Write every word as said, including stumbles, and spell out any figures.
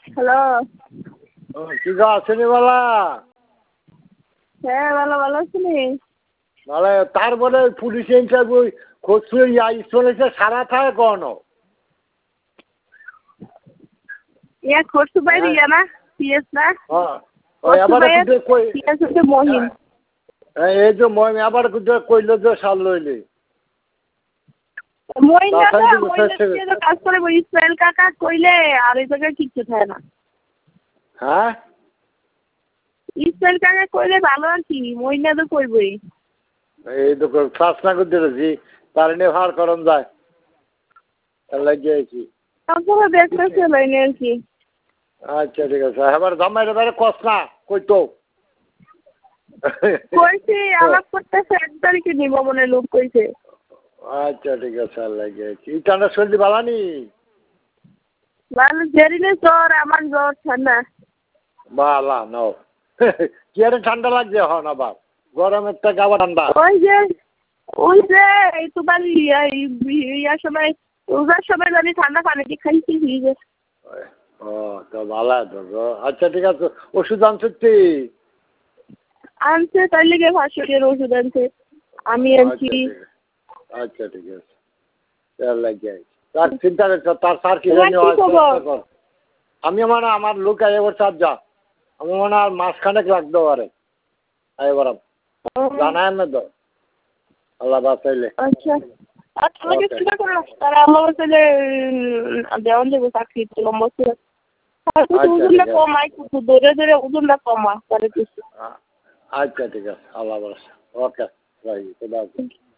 Hello. কি গো আসেনি বলা? হ্যাঁ ভালো ভালো আছিনি? ভালো। তারপরে পুলিশ ইন্টারভিউ খোঁজ চলেছে সারা থাকে কোনো ইয়া খোরসু বাইরে ইয়া না পিএস না ওই আবার কই পিএস হচ্ছে মহিন। এই যে মহিন আবার কইলো যে সাল লইলে মহিন দাদা মহিন কাজ করে ইসমাইল কাকা কইলে আর এই জায়গায় কিচ্ছু থাকে না। হ্যাঁ ইসমাইল কাকা কইলে ভালো আর কি মহিন দাদা কইবই। এই তো ক্লাস না করতে দিয়েছি তার নিয়ে ভার করন যায় লাগিয়েছি তারপরে দেখতেছে লাইনে আর কি। আচ্ছা ঠিক আছে এবার জামাইরে বাইরে কস না কই তো কইছি আলাপ করতেছে এক তারিখে নিব মনে লোক কইছে। আচ্ছা ঠিক আছে লাগিয়েছি ইটানা শরীর ভালানি ভালো জেরিলে জ্বর আমার জ্বর ঠান্ডা বালা নাও কি আরে ঠান্ডা লাগছে হন আবার গরমের থেকে আবার ঠান্ডা ওই যে ওই যে এই তোমার ইয়ার সময় রোজার সময় জানি ঠান্ডা পানি দিয়ে খাইছি ভিজে। ও তো ভালো তো আচ্ছা ঠিক আছে ওষুধ আনছি আনছে তাই লেগে ভাসুরের ওষুধ আনছে আমি আনছি। আচ্ছা ঠিক আছে তার লাগিয়ে তার চিন্তা করছো তার স্যার কি জানি আমি মানে আমার লোক এবার চার যা আমি মনে আর মাসখানেক লাগতে পারে এবার জানায় না তো আল্লাহ বাঁচাইলে। আচ্ছা আচ্ছা আমাকে চিন্তা করো তারা আমার কাছে যে দেওয়ান দেবো চাকরি লম্বা ছিল ওজনটা কমাই কিছু ধরে ধরে ওজনটা কমা তাহলে কিছু। আচ্ছা ঠিক আছে আল্লাহ ভরসা ওকে রাখি।